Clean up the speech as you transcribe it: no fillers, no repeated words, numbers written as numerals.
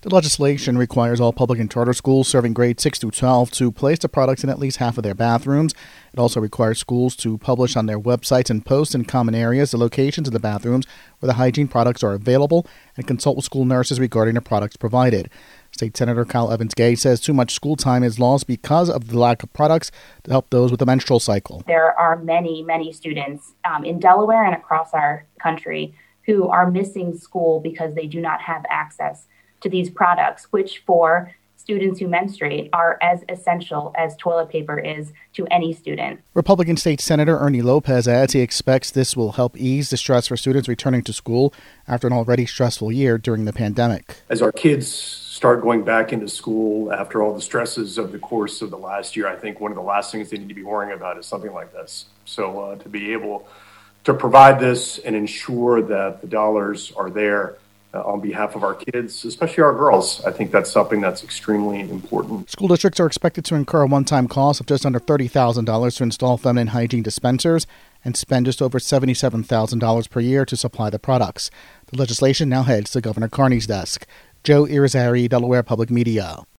The legislation requires all public and charter schools serving grades 6 through 12 to place the products in at least half of their bathrooms. It also requires schools to publish on their websites and post in common areas the locations of the bathrooms where the hygiene products are available and consult with school nurses regarding the products provided. State Senator Kyle Evans-Gay says too much school time is lost because of the lack of products to help those with the menstrual cycle. There are many students in Delaware and across our country who are missing school because they do not have access to these products, which for students who menstruate are as essential as toilet paper is to any student. Republican State Senator Ernie Lopez adds he expects this will help ease the stress for students returning to school after an already stressful year during the pandemic. As our kids start going back into school after all the stresses of the course of the last year, I think one of the last things they need to be worrying about is something like this. So to be able to provide this and ensure that the dollars are there on behalf of our kids, especially our girls, I think that's something that's extremely important. School districts are expected to incur a one-time cost of just under $30,000 to install feminine hygiene dispensers and spend just over $77,000 per year to supply the products. The legislation now heads to Governor Carney's desk. Joe Irizarry, Delaware Public Media.